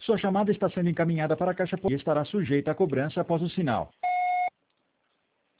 Sua chamada está sendo encaminhada para a caixa e estará sujeita a cobrança após o sinal.